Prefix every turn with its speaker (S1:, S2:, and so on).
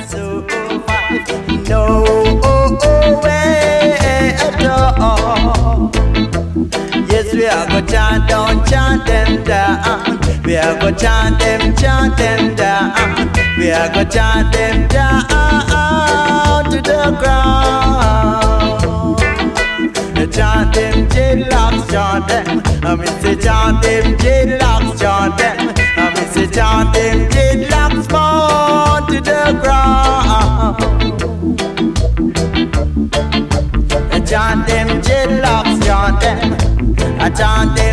S1: survive. No way at all. Yes, we are gonna chant down, chant them down. We are gonna chant them down. We are gonna chant them down to the ground. Chant them, dreadlocks, chant them. I mean, say chant them, dreadlocks, chant them. I mean, say chant them, dreadlocks, fall to the ground. Chant them, dreadlocks, chant them. I chant them.